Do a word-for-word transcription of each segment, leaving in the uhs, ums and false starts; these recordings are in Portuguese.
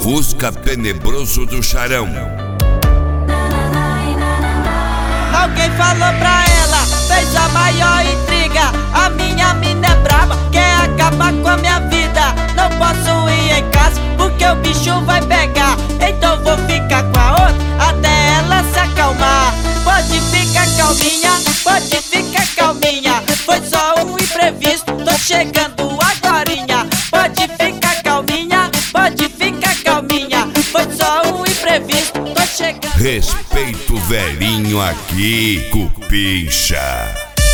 Fusca tenebroso do Charão. Alguém falou pra ela, fez a maior intriga. A minha mina é braba, quer acabar com a minha vida. Não posso ir em casa porque o bicho vai pegar. Então vou ficar com a outra até ela se acalmar. Pode ficar calminha, pode ficar calminha. Foi só um imprevisto, tô chegando agorinha. Pode ficar calminha, pode ficar calminha. Foi só um imprevisto, tô chegando. Respeito o velhinho aqui, cupincha.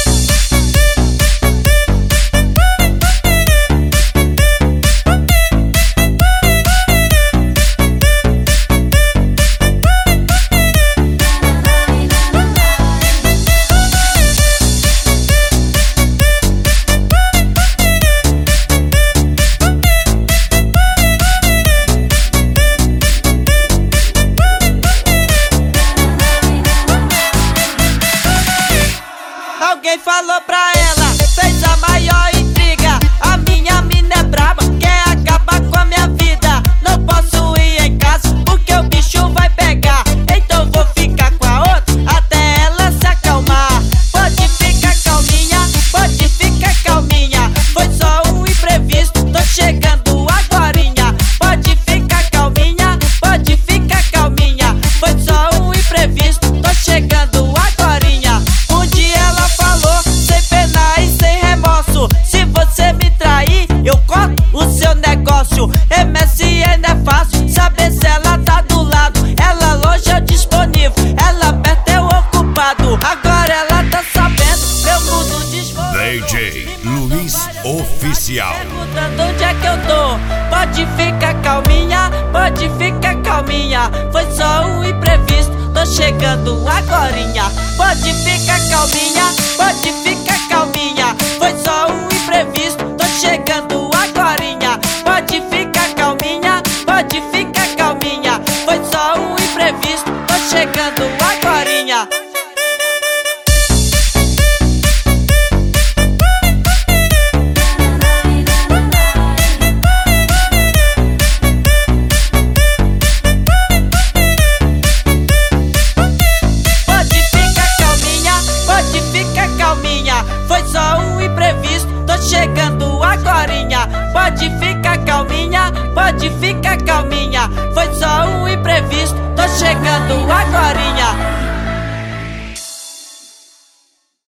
Alguém falou pra ela, fez a maior intriga. A minha mina é braba, quer acabar com a minha vida. Não posso ir em casa porque o bicho vai pegar. Então vou ficar com a outra até ela se acalmar. Pode ficar calminha, pode ficar calminha. Foi só um imprevisto, tô chegando agorinha. Pode ficar calminha, pode ficar calminha. Foi só um imprevisto, tô chegando agorinha. Um dia ela falou, sem pena e sem remorso: se você me trair, eu corto o seu negócio. M S N é fácil, saber se ela tá do lado. Ela longe é disponível, ela perto é o ocupado. Agora ela tá sabendo, meu mundo desvou. D J Luiz Oficial. Perguntando onde é que eu tô. Pode ficar calminha, pode ficar calminha. Foi só um imprevisto, tô chegando agorinha. Pode ficar calminha, pode ficar calminha. Foi só um imprevisto, tô chegando agorinha. Pode ficar calminha, pode ficar calminha. Foi só um imprevisto, tô chegando agorinha. Foi só um imprevisto, tô chegando agorinha. Pode ficar calminha, pode ficar calminha. Foi só um imprevisto, tô chegando agorinha.